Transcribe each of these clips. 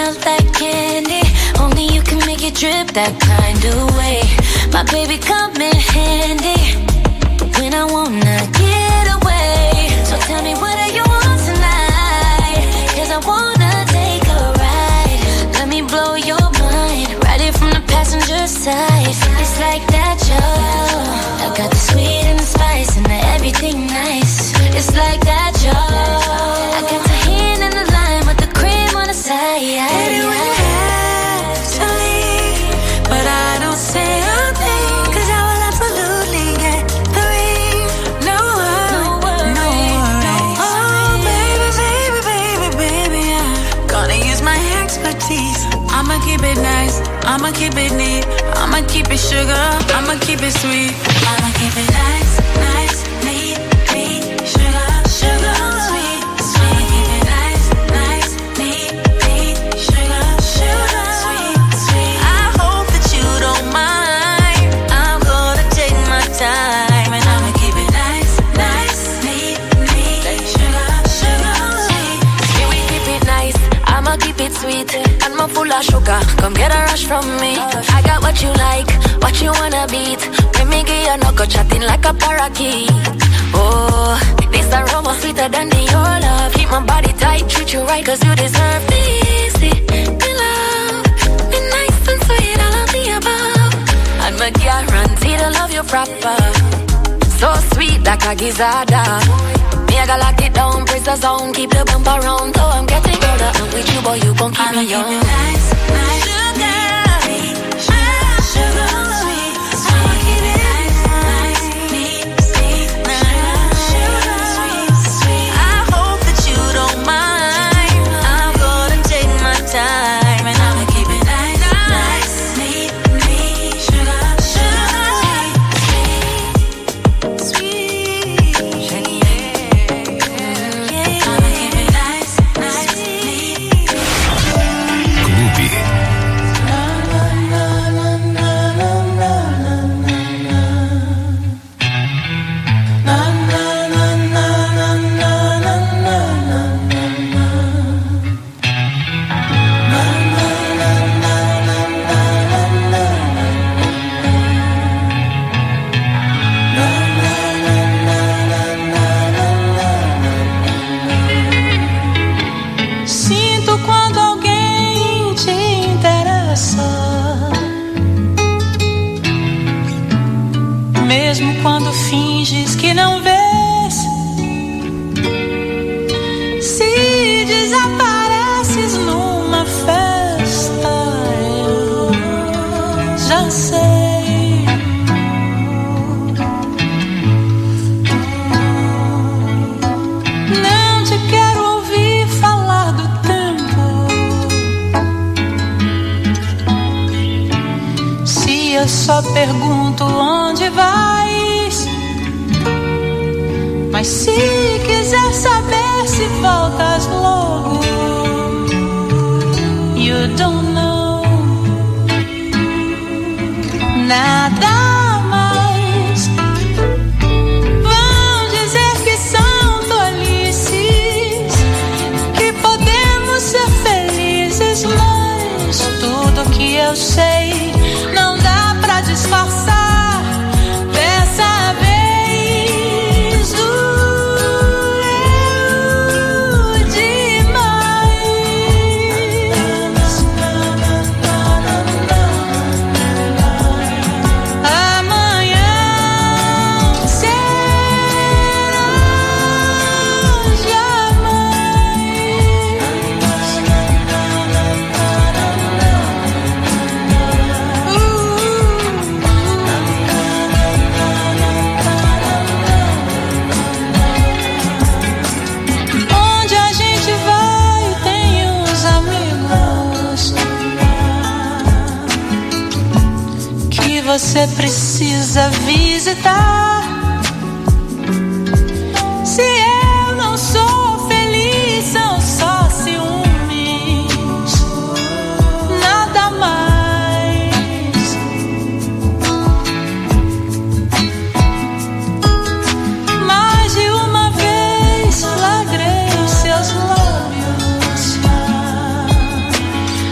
smells like candy. Only you can make it drip that kind of way. My baby come in handy when I wanna get away. So tell me what do you want tonight? 'Cause I wanna take a ride. Let me blow your mind. Ride it from the passenger side. It's like that, y'all. I got the sweet and the spice and the everything nice. It's like that, y'all. I got the hand in the lime with the cream on the side. Everyone has to leave, but I don't say a thing, 'cause I will absolutely get the ring. No worry, no worry. Oh, baby, baby, baby, baby, I'm gonna use my expertise. I'ma keep it nice, I'ma keep it neat, I'ma keep it sugar, I'ma keep it sweet. I'ma keep it nice, nice, neat, neat, sugar, sugar, sweet, sweet. I'ma keep it nice, nice, neat, neat, sugar, sugar, sweet, sweet. I hope that you don't mind. I'm gonna take my time, and I'ma keep it nice, nice, neat, neat, sugar, sugar, sweet. Yeah, we keep it nice, I'ma keep it sweet. And I'm full of sugar, come get a rush from me. I got what you like, what you wanna beat. Let me get your knuckle chatting like a parakeet. Oh, this aroma sweeter than the your love. Keep my body tight, treat you right, 'cause you deserve this. Be love, be nice and sweet, all of the above. And my guarantee to love you proper. So sweet like a gizzada. Me I gotta lock it down, press the zone, keep the bumper round. So I'm getting older, I'm with you, boy, you gon' keep me young. I'ma keep it nice, nice, sugar, sugar, sweet. I'ma keep it nice, nice, neat, neat, sugar, sweet, sweet. I hope that you don't mind. I'm gonna take my time, and I'ma keep it nice, nice, neat, neat, sugar, sugar, sweet, sweet. I'ma keep it nice, nice, neat. Clube. Sinto quando alguém te interessa, mesmo quando finges que não vês. Se desapareces numa festa, eu já sei. Não te quero ouvir falar do tempo. Se eu só pergunto onde vais, mas se quiser saber se voltas logo, you don't know. Nada mais. Vão dizer que são tolices, que podemos ser felizes, mas tudo que eu sei não dá pra disfarçar. Dessa vez doeu demais. Amanhã será onde a gente vai tem uns amigos que você precisa visitar. Se eu não sou feliz, são só ciúmes, nada mais. Mais de uma vez flagrei seus lábios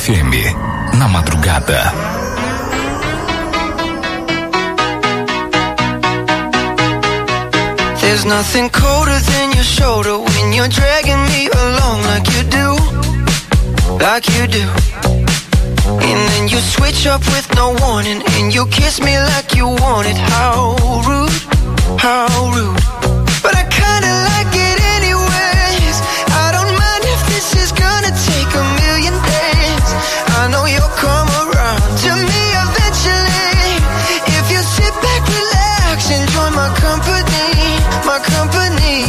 FM, na madrugada. There's nothing colder than your shoulder when you're dragging me along like you do, like you do. And then you switch up with no warning and you kiss me like you want it. How rude, how rude. But I kinda like it anyways. I don't mind if this is gonna take a million days. I know you'll come around to me eventually. If you sit back, relax, enjoy my company, my company.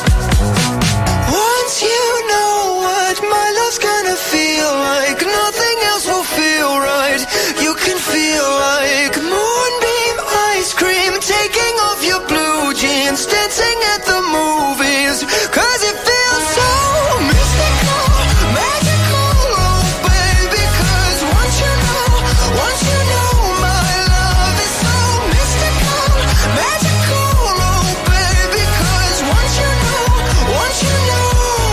Once you know what my love's gonna feel like, nothing else will feel right. You can feel like moonbeam ice cream, taking off your blue jeans, dancing at the movies, 'cause it feels so mystical, magical, oh baby. 'Cause once you know my love is so mystical, magical, oh baby. 'Cause once you know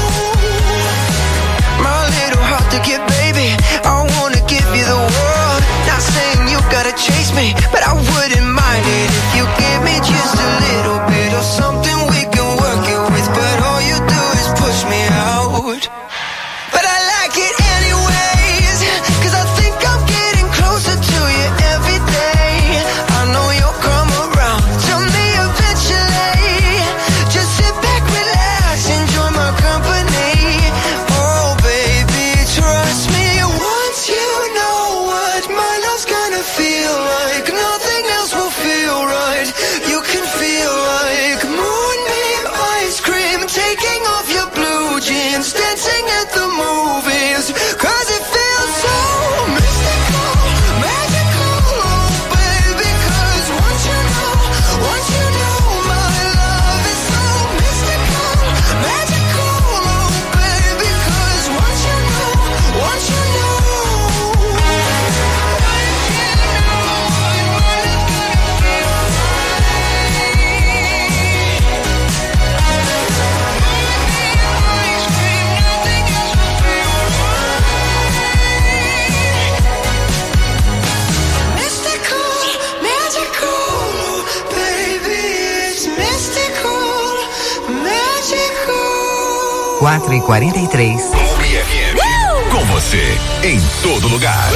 my little heart to get, baby, I wanna give you the world. Not saying you gotta chase me, but I wouldn't mind it if you give me just a little bit of something we can work it with. But all you do is push me out. But I like it anyways, 'cause I think I'm getting closer to you every day. I know you'll come around to me eventually. Just sit back, relax, enjoy my company. Oh baby, trust me. Once you know what my love's gonna feel like, nothing else will feel right. You can feel like moonbeam ice cream, taking off your blue jeans, dancing at the movies, 'cause it feels so mystical, magical, oh baby. 'Cause once you know my love is so mystical, magical, oh baby. 'Cause once you know mystical, magical, baby, it's mystical, magical. 4h43. Clube FM. Com você, em todo lugar.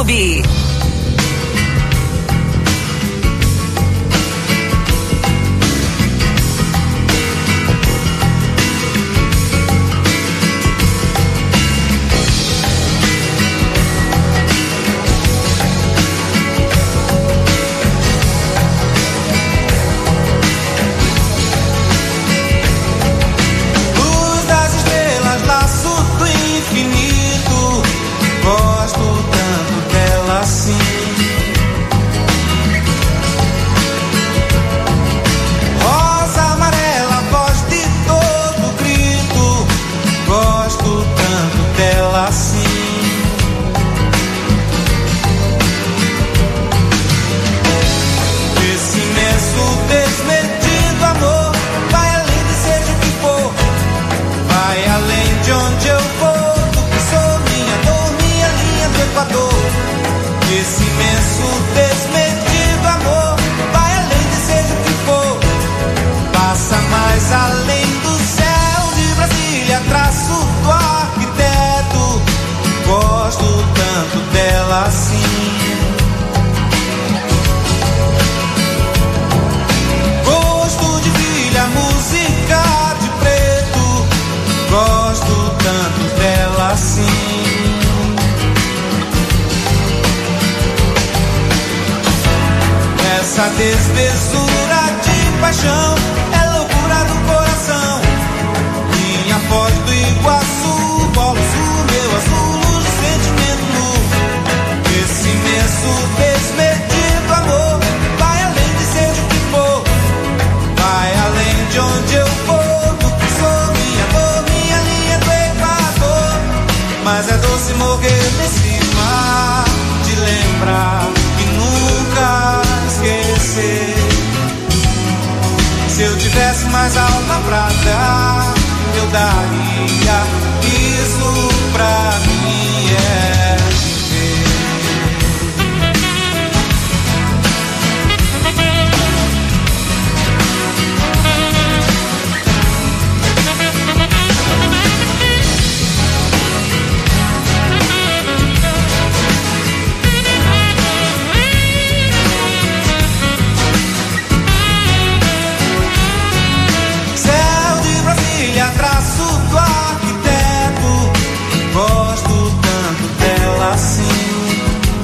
Clube. Essa desmesura de paixão é loucura do coração. Minha Foz do Iguaçu, Polo Sul, meu azul, luz de sentimento nu. Esse imenso desmedido amor vai além de seja o que for, vai além de onde eu for, do que sou, minha dor, minha linha do Equador. Mas é doce morrer nesse mar de lembrar e nunca esquecer. Se eu tivesse mais alma pra dar, eu daria. Isso pra mim é viver. Traço do arquiteto, gosto tanto dela assim.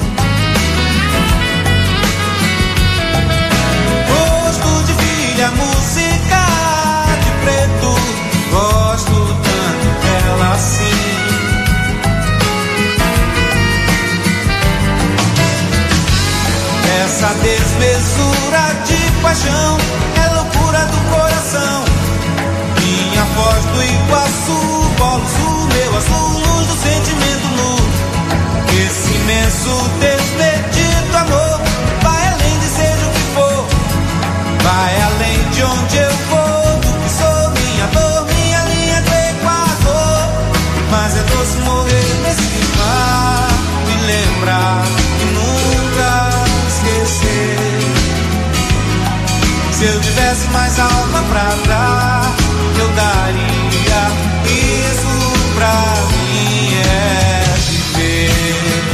Gosto de filha, música de preto, gosto tanto dela assim. Essa desmesura de paixão é loucura do coração. Minha Foz do Iguaçu, Polo Sul, meu azul, luz do sentimento nu. Esse imenso desmedido amor vai além de seja o que for, vai além de onde eu vou, do que sou, minha dor, minha linha do Equador. Mas é doce morrer nesse mar, me lembrar e nunca esquecer. Se eu tivesse mais alma pra dar, eu daria. Isso pra mim é viver.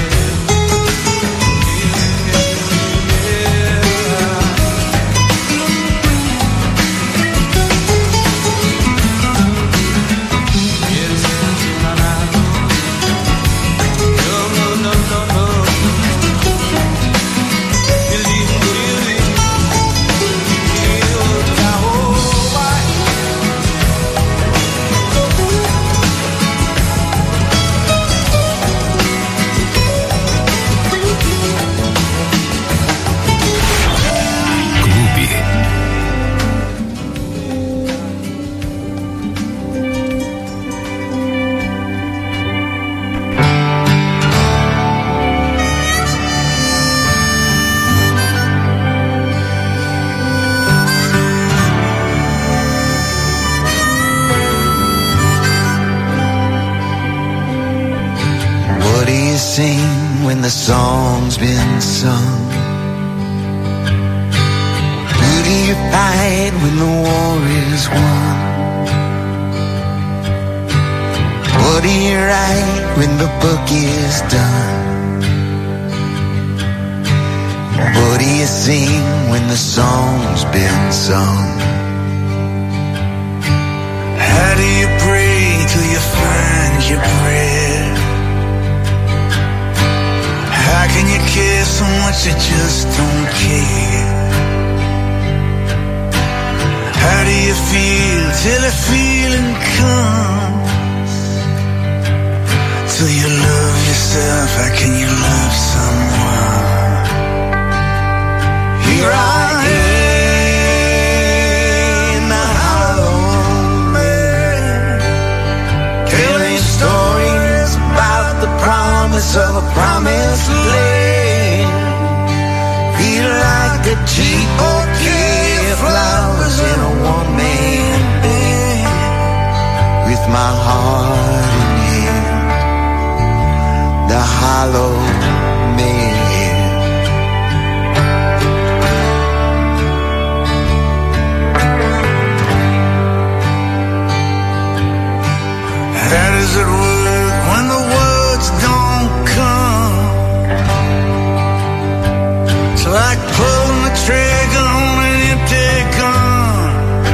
When the song's been sung, who do you fight when the war is won? What do you write when the book is done? What do you sing when the song's been sung? How do you pray till you find your prayer? How can you care so much you just don't care? How do you feel till the feeling comes? Till you love yourself, how can you love someone? Here I am, the hollow man, telling stories about the promise of a promised land. Feel like a cheap bouquet of flowers in a one-man band, with my heart in hand, the hollow man. How does it work when the words don't come? It's like pulling the trigger on an empty gun.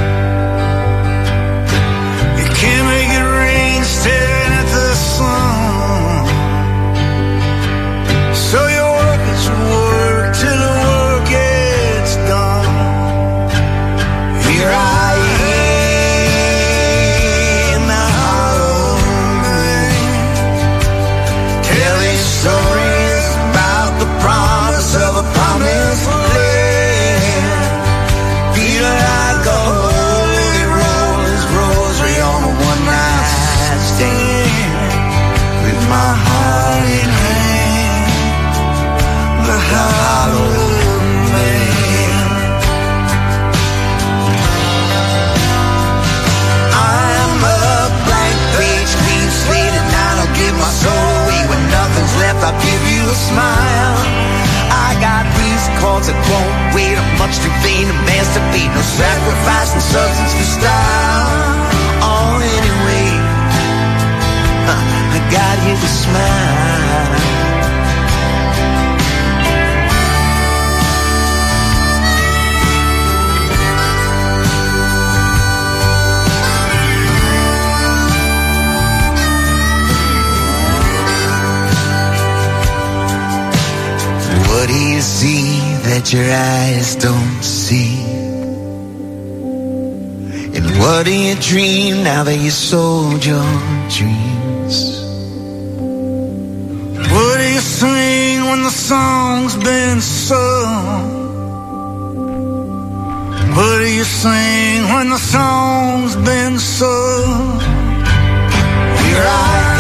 You can't make it rain staring at the sun. So you work at your work till the work gets done. Here I am, the hollow man, telling stories about the promise of a promised land. Feel like a holy roller's rosary on a one-night stand, with my heart in hand, the hollow man. I'm a blank page, clean slate, and I don't give my soul away. When nothing's left, I'll give you a smile. I got these chords that won't wait. I'm much too vain to masturbate. No sacrifice and substance for style. Oh, anyway, I got you to smile. What do you see that your eyes don't see? And what do you dream now that you sold your dreams? What do you sing when the song's been sung? What do you sing when the song's been sung? Here I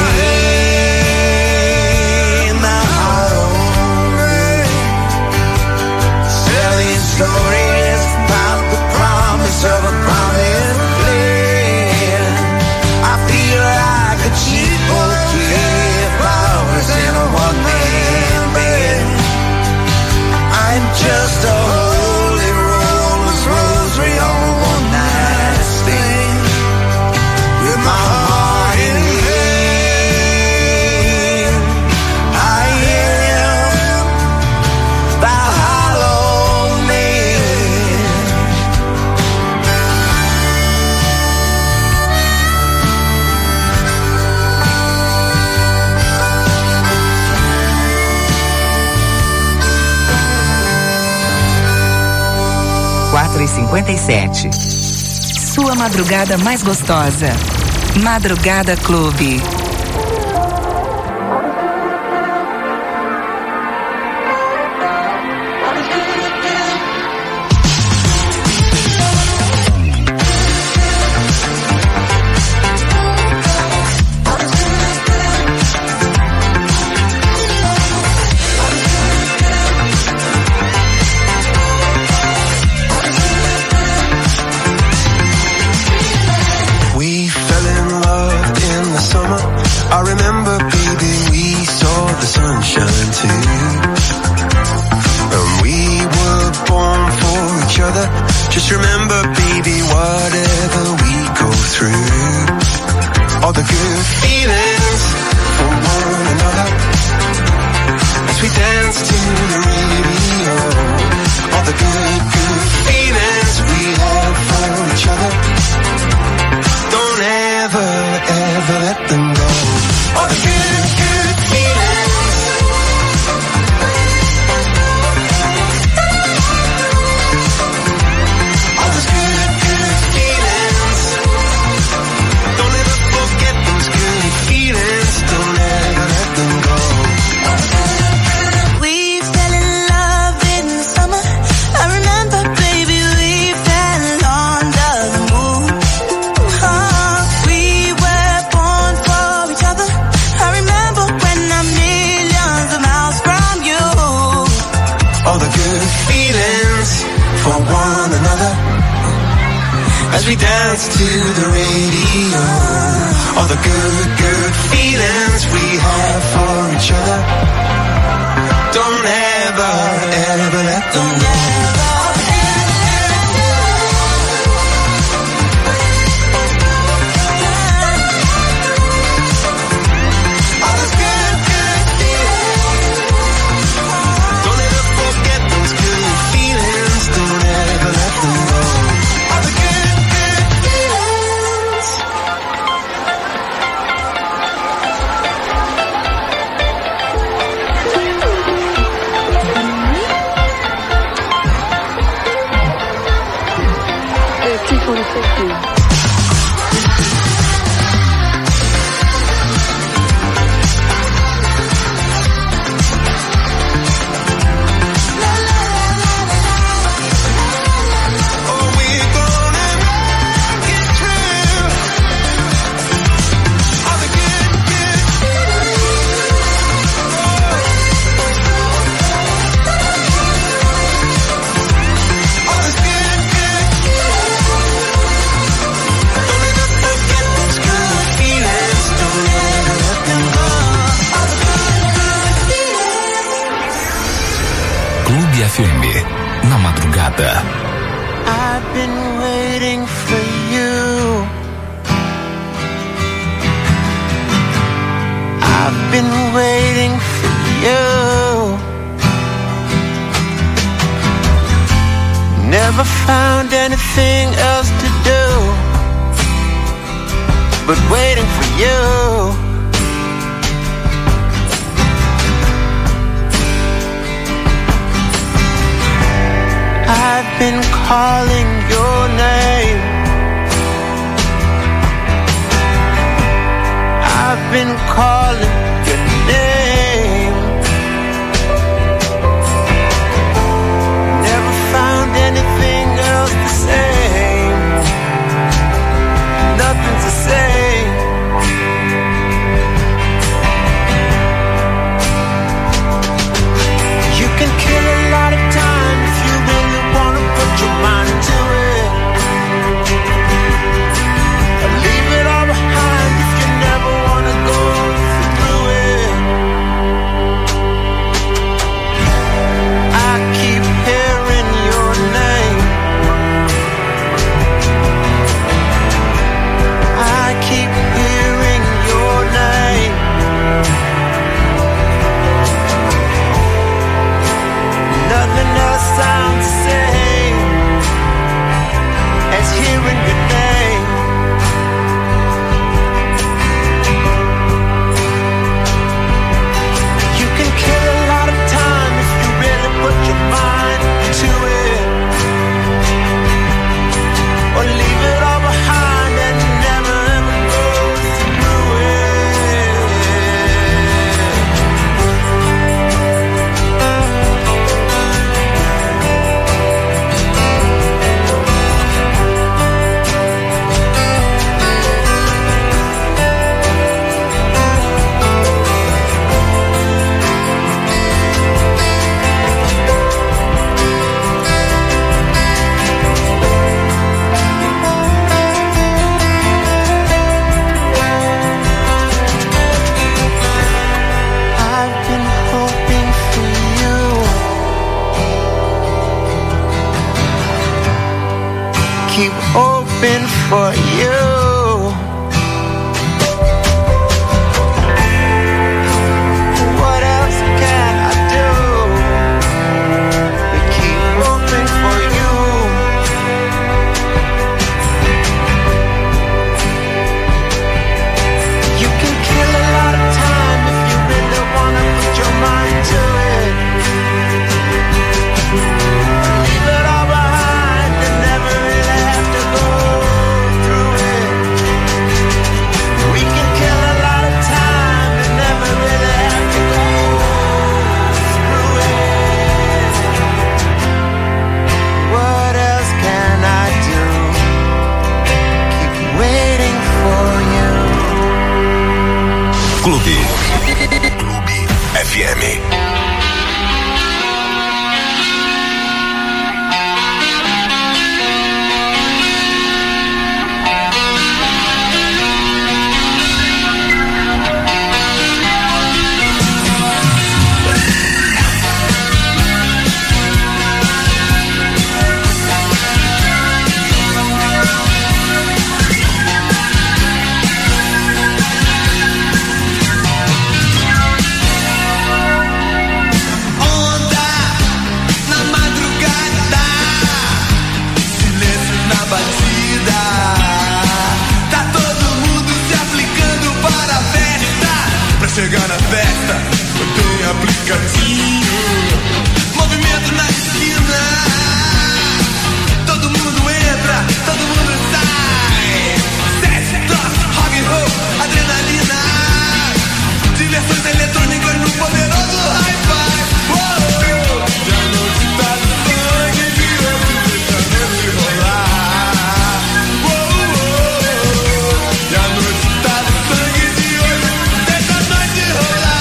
am, the hollow man, telling stories about the promise of a promised land. I feel like a cheap bouquet of flowers in a one-man band. I'm just a holy roller's rosary on a one-night stand, with my heart in hand. I am the hollow man. Quatro e 57. Sua madrugada mais gostosa. Madrugada Clube. We fell in love in the summer. I remember, baby, we saw the sunshine too. And we were born for each other. Just remember, baby, whatever we go through, all the good feelings for one another, as we dance to the radio. we dance to the radio. All the good, good feelings we have for each other. Don't ever, ever let them go. Na madrugada. I've been waiting for you. I've been waiting for you. Never found anything else to do but waiting for you. I've been calling your name. I've been calling your name. Never found anything else to say. Nothing to say. You can kill a lot of time if you really put your mind to it. Leave it all behind if you never wanna go through it. I keep hearing your name. I keep hearing your name. Nothing else sounds the same as hearing your name. You can kill a lot of time if you really put your mind to it, or leave it all behind and never ever go through it. I've been hoping for you. Keep hoping for you. What else can I do but keep hoping for you? You can kill a lot of time if you really wanna put your mind to it. Leave it all behind and never really have to go through it. We can kill a lot of time and never really have to go through it. What else can I do? Keep waiting for you. Clube FM. aplicativo. Movimento na esquina. Todo mundo entra, todo mundo sai. Sex, drogas, rock and roll, adrenalina. Diversões eletrônicas no poderoso hi-fi. E a noite tá no sangue de hoje, deixa a noite rolar. E a noite tá no sangue de hoje, deixa a noite rolar.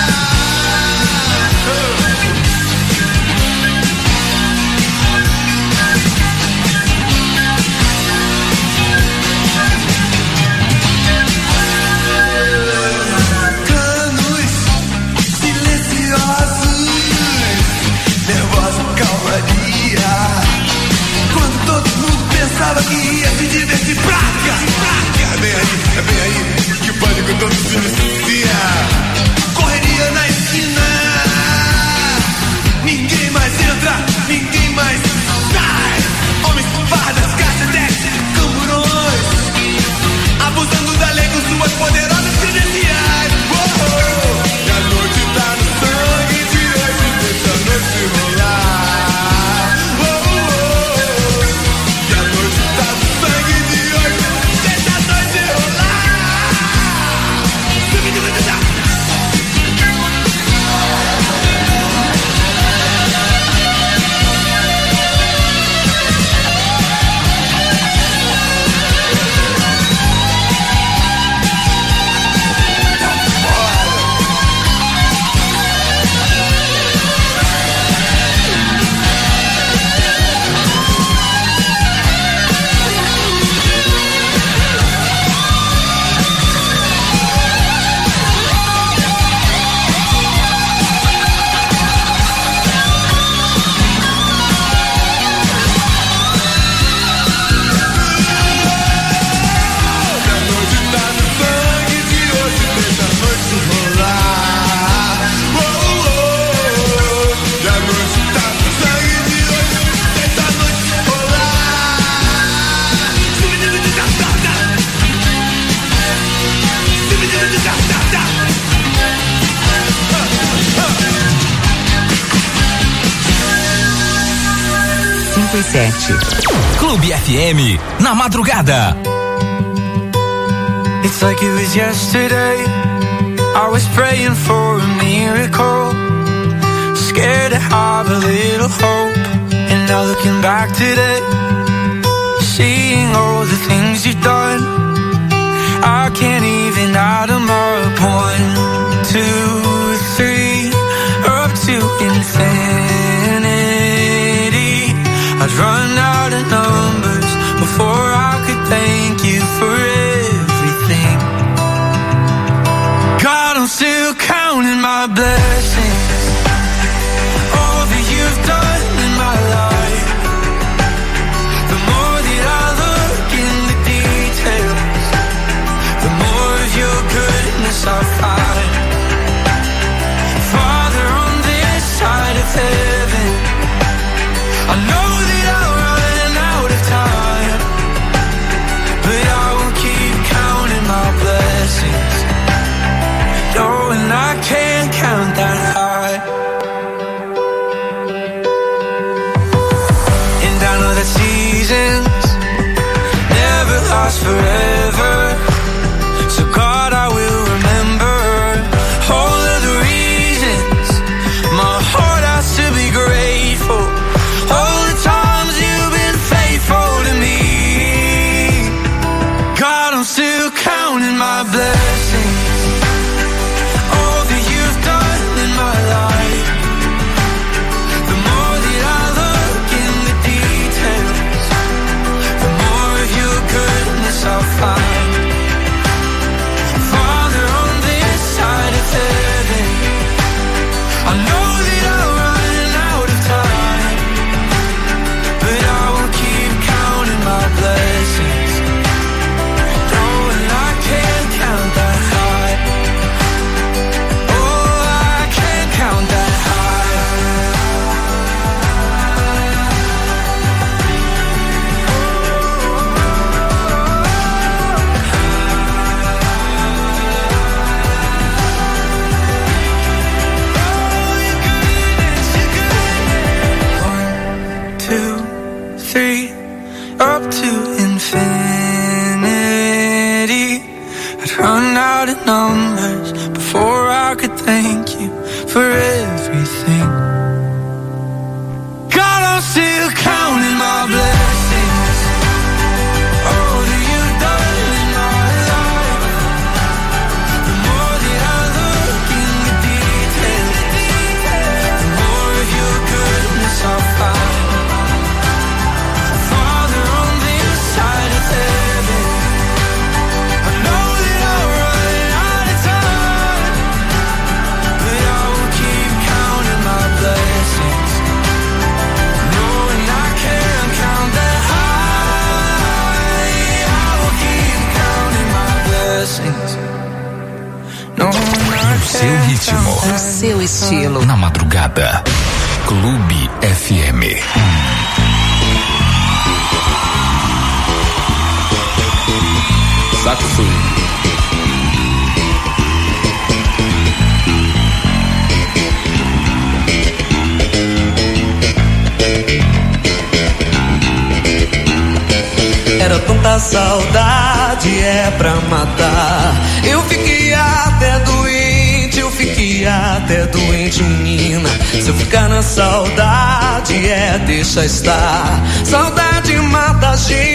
Canos silenciosos, nervosa calmaria. Quando todo mundo pensava que ia se divertir, praga. É bem aí que o pânico todo se inicia. Correria na esquina. Ninguém mais entra, ninguém mais sai. Homens, fardas, cacetetes, camburões, abusando da lei com suas poderosas credenciais. E a noite tá no sangue de hoje, deixa a noite rolar. E a noite tá no sangue de hoje, deixa a noite rolar. Clube FM, na madrugada. It's like it was yesterday. I was praying for a miracle, scared to have a little hope. And now looking back today, seeing all the things you've done, I can't even add them up. 1, 2, 3, up to infinity. I'd run out of numbers before I could thank you for everything. God, I'm still counting my blessings, all that you've done in my life. The more that I look in the details, the more of your goodness I find. Father, on this side of heaven, I know that I'll run out of time, but I will keep counting my blessings, knowing I can't count that high. running out of numbers before I could thank you for everything. God, I'm still counting my blessings. Oh, do you done in my life? The more that I look in the details, the more of your goodness I'll find. Father, on this side of heaven, I know that I'll run out of time, but I will keep counting my blessings, knowing I can count that high. I will keep counting my blessings, knowing I No seu ritmo, No seu estilo. na madrugada. Clube FM. Saco Sul. Era tanta saudade, é pra matar. Eu fiquei até doente, menina. Se eu ficar na saudade, deixa estar. Saudade mata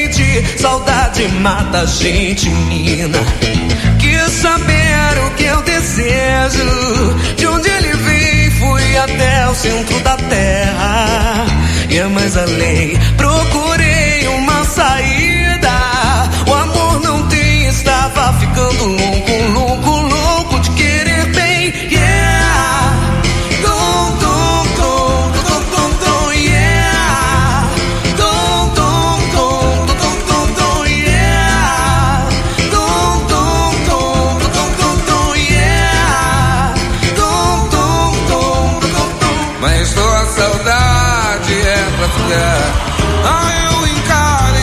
a gente, menina. Quis saber o que eu desejo, de onde ele vem, fui até o centro da terra. E é mais além, procurei uma saída. O amor não tem, estava ficando louco de querer bem. Yeah, dom, dom, dom, dom, dom, dom, yeah, dom, dom, dom, dom, dom, dom, yeah, dom, dom, dom, dom, dom, dom, yeah, dom, dom, dom, dom, dom. Mas tua saudade é pra ficar. Eu encaro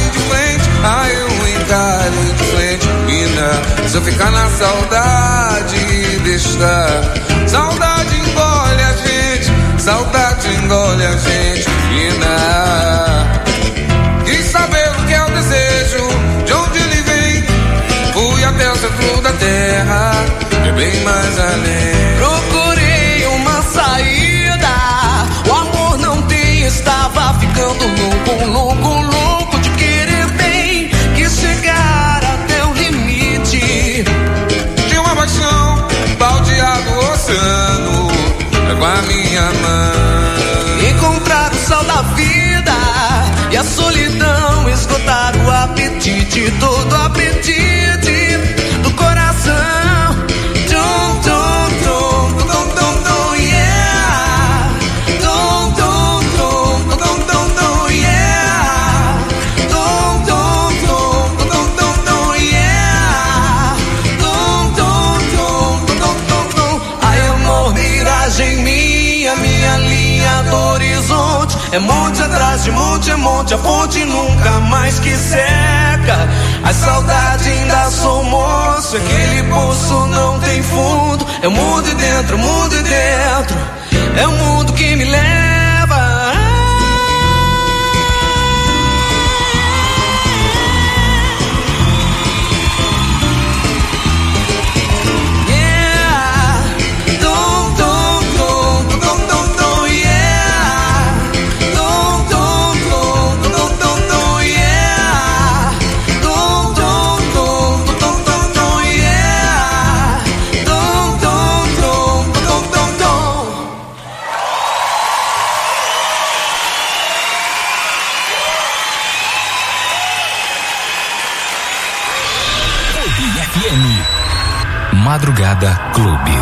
de frente, menina. Se eu ficar na saudade, deixa estar. Saudade engole a gente, menina. Quis saber o que eu desejo, de onde ele vem, fui até o centro da terra, é bem mais além. Procurei uma saída, o amor não tem, estava ficando louco de querer bem. Quis chegar até o limite de uma paixão, baldeado o oceano, com a minha mão. encontrar o sal da vida e a solidão, esgotar o apetite, todo o apetite do coração. Dom, dom, dom, dom, dom, dom, yeah. Dom, dom, dom, dom, dom, dom, yeah. Dom, dom, dom, dom, dom, dom, yeah. Dom, dom, dom, dom, dom, dom. Ai, amor, miragem minha linha do horizonte. É monte atrás de monte, é monte, a fonte nunca mais que seca. A saudade ainda sou moço, aquele poço não tem fundo. É o mundo e dentro, é o mundo que me leva. Yeah, dom, dom, dom, dom, dom, dom, yeah. Dom, dom, dom, dom, dom, dom, yeah. Dom, dom, dom, dom, dom, dom, yeah. Dom, dom, dom, dom, dom, dom. Clube FM. Madrugada Clube.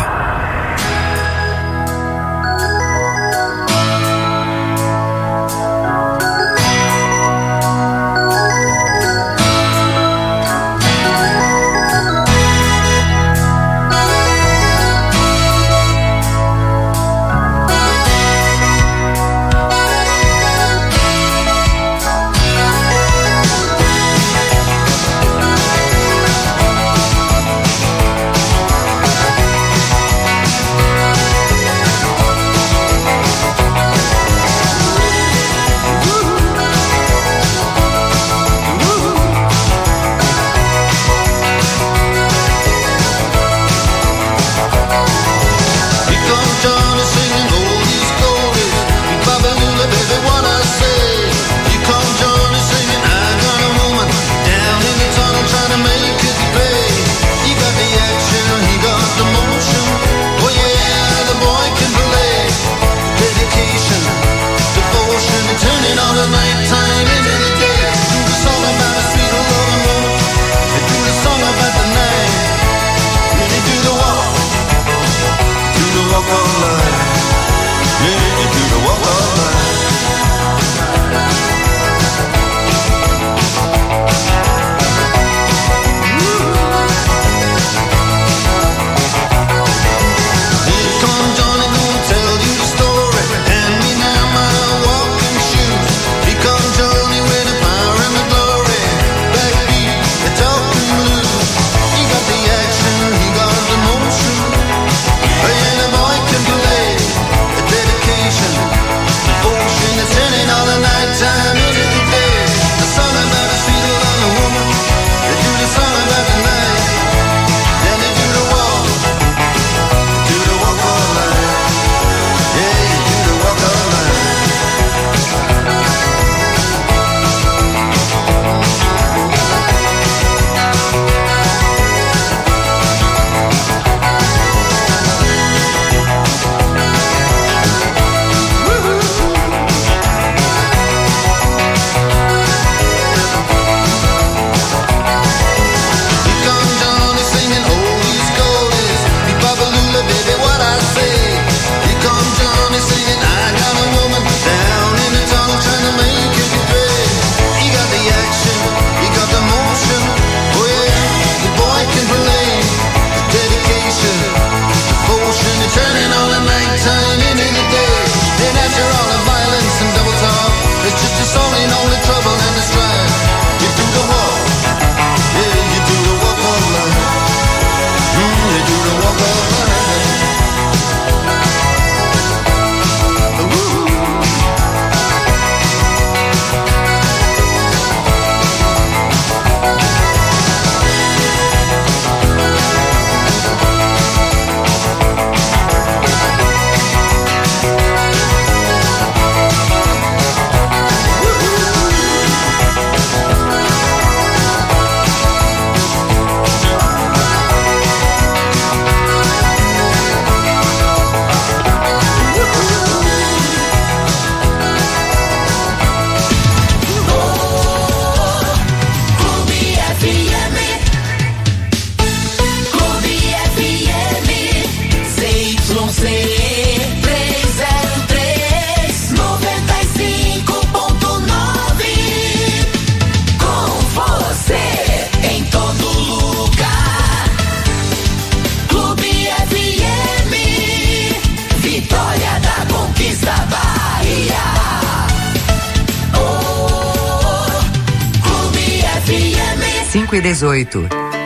5:18.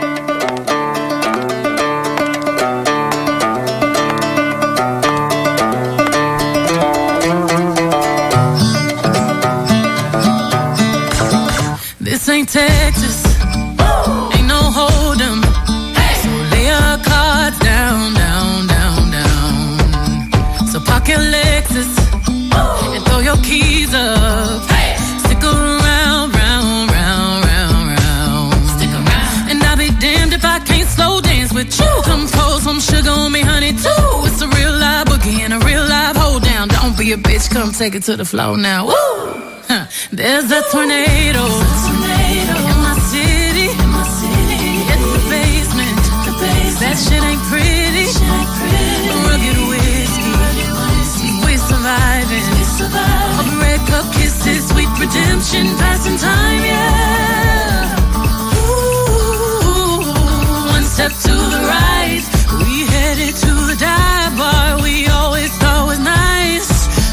This ain't Texas, ain't no hold'em. So lay your cards down, down, down, down. So park your Lexus and throw your keys up. Stick around, round, round, round, round. Stick around. And I'll be damned if I can't slow dance with you. Come pour some sugar on me, honey, too. It's a real live boogie and a real live hold down. Don't be a bitch, come take it to the floor now. Woo! There's a tornado. In my city. It's the basement. That shit ain't pretty. Rugged whiskey. We're surviving. A red cup kisses, sweet redemption, passing time, yeah. Ooh, one step to the right. We headed to the dive bar we always thought was nice.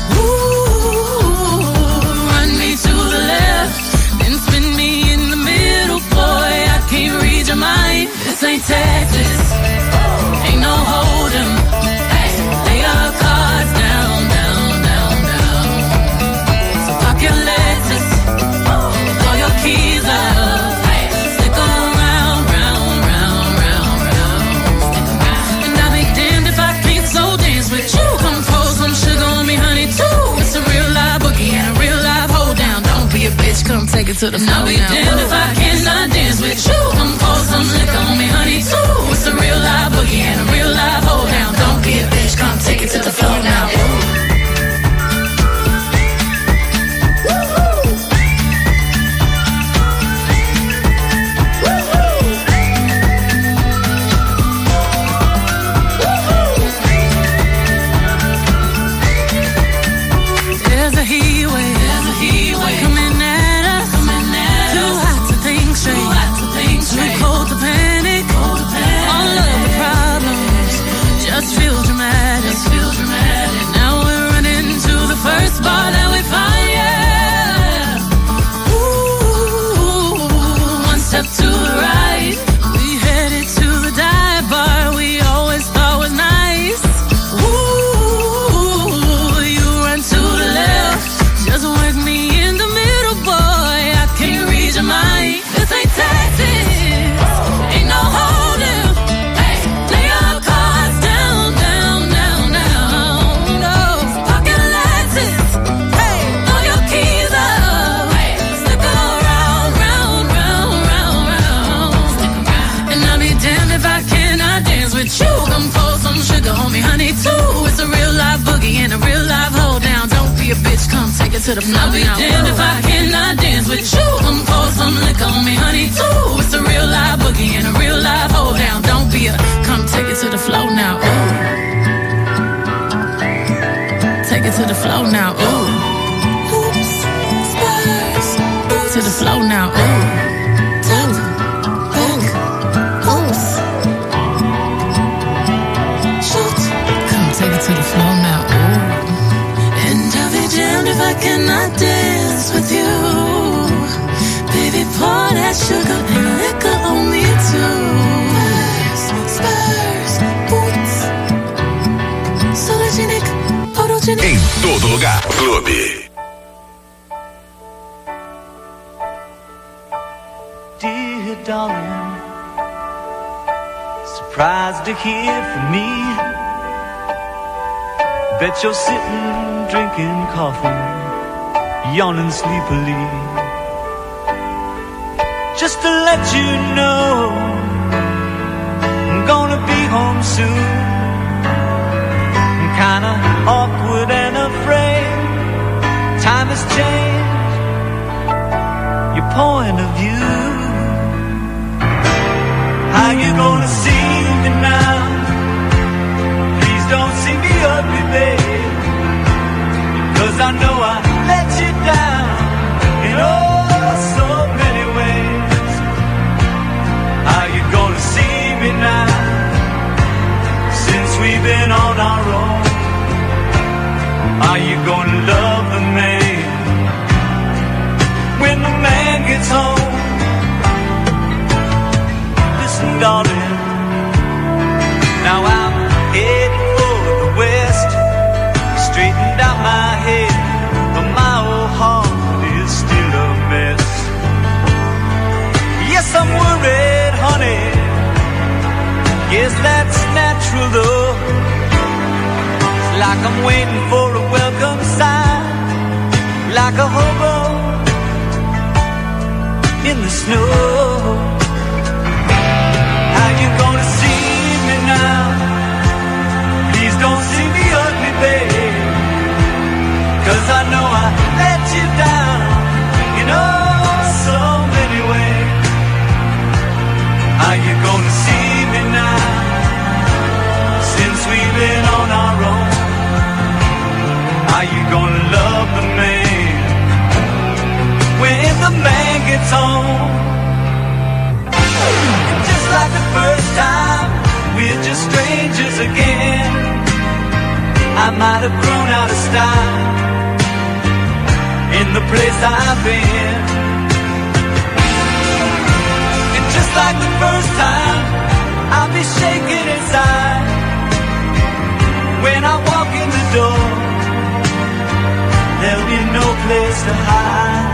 To the left, then spin me in the middle, boy, I can't read your mind. This ain't Texas, ain't no hold'em. Lay your cards down, down, down, down. So park your Lexus, throw your keys up. Stick around, round, round, round, round. And I'll be damned if I can't slow dance with you. Come pour some sugar on me, honey, too. It's a real live boogie and a real live hold down. Don't be a bitch, come take it to the floor. I'll be damned if I cannot dance with you. Come pour some liquor on me, honey, too. It's a real live boogie and a real live hold down. Don't be a bitch, come take it to the floor now. There's a heat wave coming at us. Too hot to think straight. Too cold to panic. All of the problems just feel dramatic. Now we're running to the first bar that we find, yeah. Ooh, one step to the right. We headed to the dive bar we always thought was nice. Ooh, you run to the left. Just work me in the middle, boy, I can't read your mind. This ain't Texas, ain't no hold'em. Lay your cards down, down, down, down. No, pocket Lexus, throw your keys up. Stick around, round, round, round, round. And I'll be damned if I cannot dance with you. Come pour some sugar on me, honey, too. It's a real live boogie and a real live hold down. Don't be a bitch, come take it to the floor. I'll be damned if I cannot dance with you. Come pour some liquor on me, honey, too. It's a real live boogie and a real live hold down. Don't be a, come take it to the floor now. Ooh. Take it to the floor now. Ooh. Oops, Spurs. To the floor now. Ooh. Top, back, oops. Shoot. Come take it to the floor now. Ooh. And I'll be damned if I cannot dance with you. Baby, pour that sugar and liquor on me too. Spurs, boots. Sologenic, photogenic. Em todo lugar, Clube. Dear darling, surprised to hear from me. Bet you're sitting drinking coffee, yawning sleepily. Just to let you know, I'm gonna be home soon. I'm kinda awkward and afraid. Time has changed your point of view. How you gonna see me now? Please don't see me ugly, babe, 'cause I know I let you down in oh so many ways. How you gonna see me now? Since we've been on our own, are you gonna love the man when the man gets home? darling. Now I'm heading for the west, straightened out my head, but my old heart is still a mess. Yes, I'm worried, honey, guess that's natural though. It's like I'm waiting for a welcome sign, like a hobo in the snow. How you gonna see me now? Please don't see me ugly, babe, 'cause I know I let you down in oh so many ways. How you gonna see me now, since we've been on our own? How you gonna love the man when the man gets home? Just like the first time, we're just strangers again. I might have grown out of style in the place I've been. And just like the first time, I'll be shaking inside when I walk in the door. There'll be no place to hide.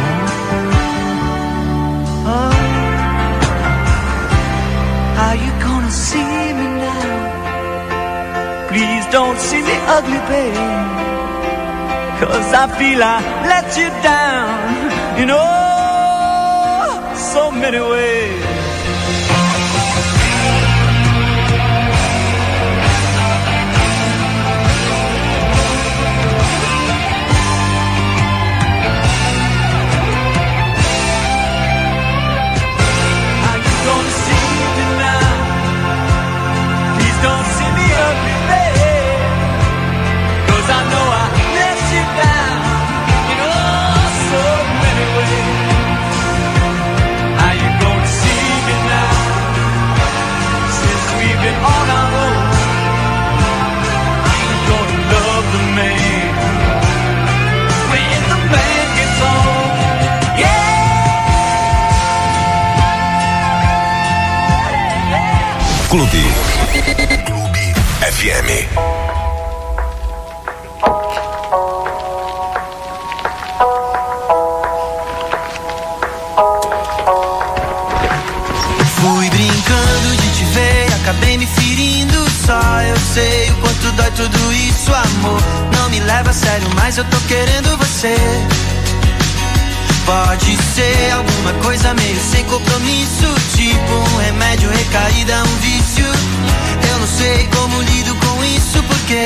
Oh, how you gonna see me now? Please don't see me ugly, babe, 'cause I feel I let you down in oh so many ways. Don't see me ugly, babe, 'cause I know I let you down in oh so many ways. How you gonna see me now, since we've been on our own? I'm gonna love the man when the man gets home. Yeah. Clube FM. Fui brincando de te ver, acabei me ferindo só. Eu sei o quanto dói tudo isso, amor. Não me leva a sério, mas eu tô querendo você. Pode ser alguma coisa meio sem compromisso, tipo um remédio, recaída, um vício. Eu não sei como lido com isso, porque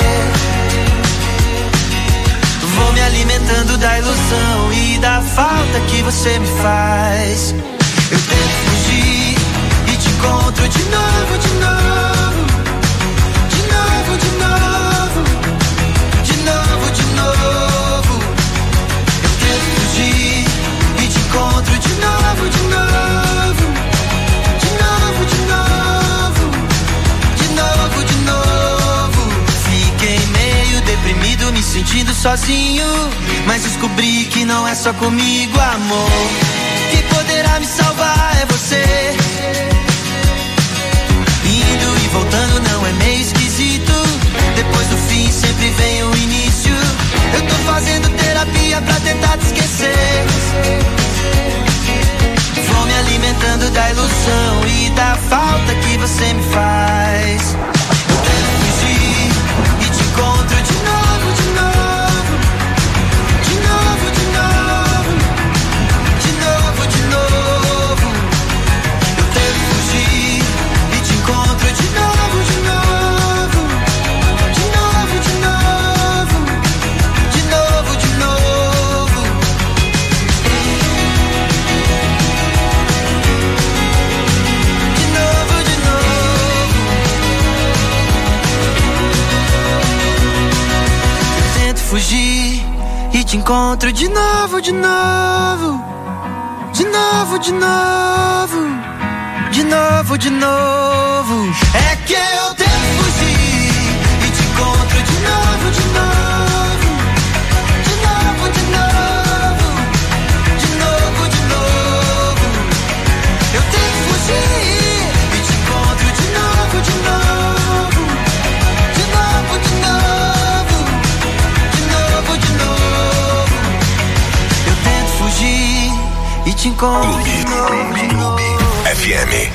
vou me alimentando da ilusão e da falta que você me faz. Eu tento fugir e te encontro de novo, de novo, de novo, de novo, de novo, de novo. Eu tento fugir e te encontro de novo, de novo, de novo, de novo, de novo, de novo. Fiquei meio deprimido, me sentindo sozinho, mas descobri que não é só comigo, amor. Quem poderá me salvar é você. Indo e voltando não é meio esquisito, depois do fim sempre vem o início. Eu tô fazendo terapia pra tentar te esquecer. Vou me alimentando da ilusão e da falta que você me faz. Eu tento fugir e te encontro de novo, de novo, de novo, de novo, de novo, de novo. Eu tento fugir e te encontro de novo, de novo, de novo, de novo, de novo, de novo. De novo, de novo. Eu tento fugir e te encontro de novo, de novo, de novo, de novo, de novo, de novo. É que eu tento fugir e te encontro de novo, de novo, de novo, de novo, de novo, de novo. Eu tento fugir e te te encontro. Clube FM.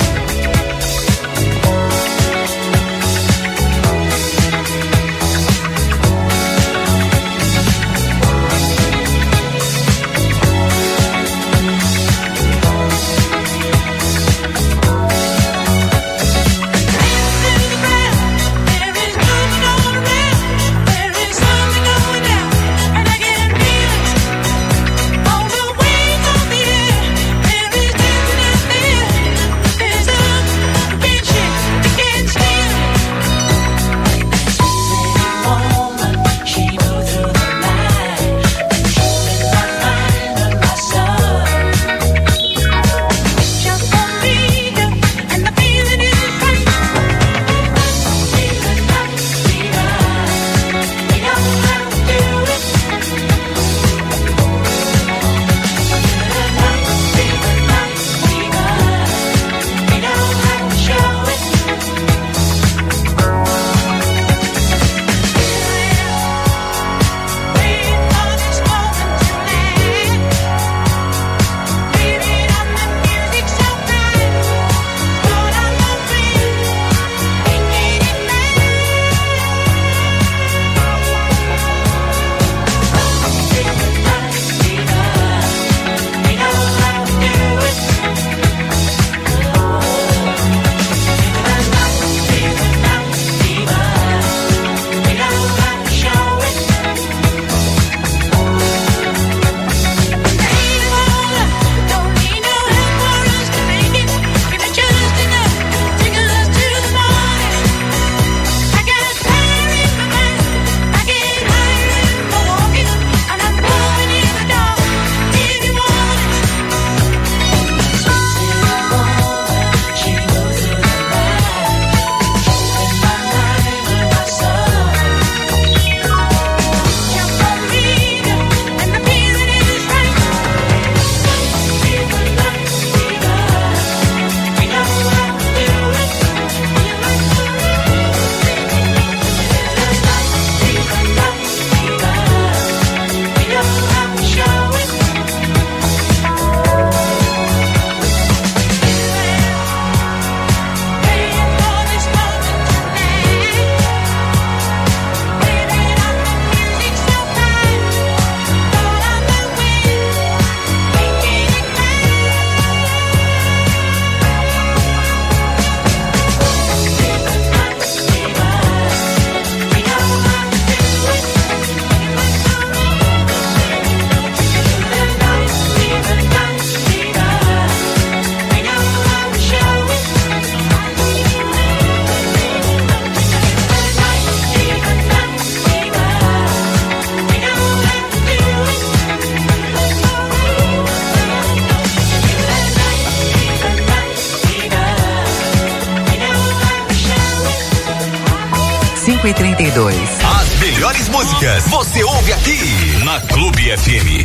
e 32. As melhores músicas você ouve aqui na Clube FM.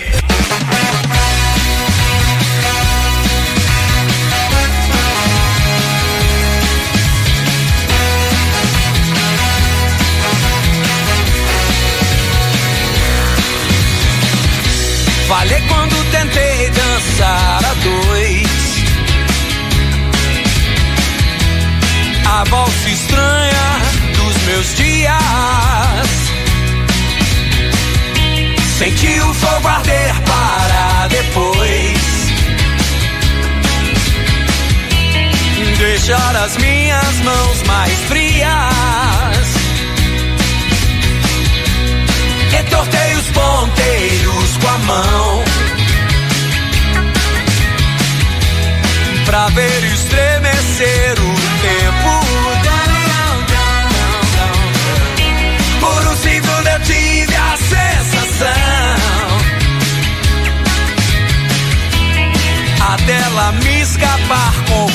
Falei quando tentei dançar a dois, a valsa estranha dos meus dias. Senti o fogo arder para depois deixar as minhas mãos mais frias. Entortei os ponteiros com a mão pra ver estremecer o tempo. Por um segundo eu tive a sensação a dela me escapar com